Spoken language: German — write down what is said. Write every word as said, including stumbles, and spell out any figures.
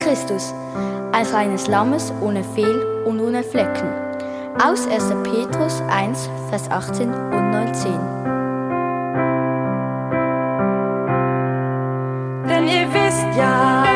Christus, als eines Lammes ohne Fehl und ohne Flecken. Aus erster Petrus eins, Vers achtzehn und neunzehn. Denn ihr wisst ja,